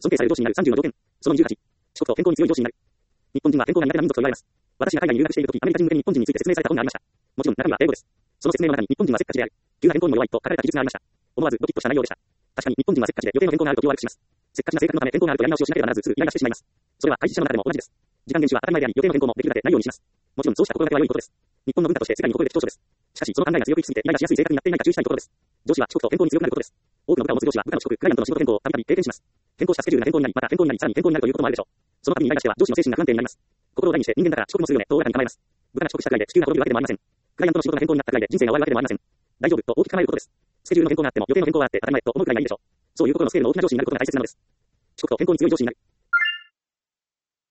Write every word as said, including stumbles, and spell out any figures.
尊敬される上司になるさんじゅうの条件。そのにじゅうはち。四国と健康に強い上司になる。日本人は健康が苦手な民族と言われます。私が海外に留学しているとき、アメリカ人向けに日本人について説明された本がありました。もちろん中身は英語です。その説明の中に日本人はせっかちである。急な変更にも弱いと書かれた記述がありました。思わずドキッとした内容でした。確かに日本人はせっかちで予定の変更があると気を悪くします。せっかちな性格のため変更があるとやり直しをしなければならず、すぐイライラしてしまいます。それは会社の中でも同じです。時間厳守は当たり前であり、予定の変更もできるだけないようにします。もちろんそうした心がけは良いことです。日本の文化として世界に誇れる長所です。しかし、その考えが強くいきすぎてイライラしやすい性格になっていないか注意したいところです。上司は遅刻と変更に強くなることです。多くの部下を持つ上司は部下の遅刻、クライアントの仕事変更をたびたび経験します。変更したスケジュールが変更になり、また変更になり、さらに変更になるということもあるでしょう。その度にイライラしては上司の精神が不安定になります。心を大にして人間だから遅刻もするよねと大らかに構えます。部下が遅刻したくらいで地球が滅びるわけでもありません。クライアントの仕事が変更になったくらいで人生が終わるわけでもありません。大丈夫と大きく構えることです。スケジュールの変更があっても予定の変更があって当たり前と思うくらいがいいでしょう。そういう心のスケールの大きな上司になることが大切なのです。遅刻と変更に強い上司になる。